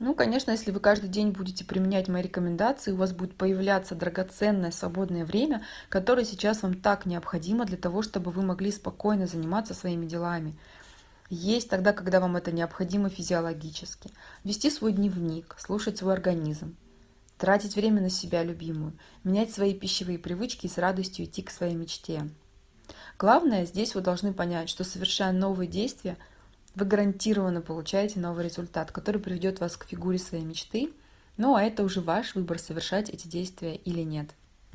Ну, конечно, если вы каждый день будете применять мои рекомендации, у вас будет появляться драгоценное свободное время, которое сейчас вам так необходимо для того, чтобы вы могли спокойно заниматься своими делами. Есть тогда, когда вам это необходимо физиологически. Вести свой дневник, слушать свой организм, тратить время на себя любимую, менять свои пищевые привычки и с радостью идти к своей мечте. Главное, здесь вы должны понять, что совершая новые действия, вы гарантированно получаете новый результат, который приведет вас к фигуре своей мечты. Ну а это уже ваш выбор, совершать эти действия или нет.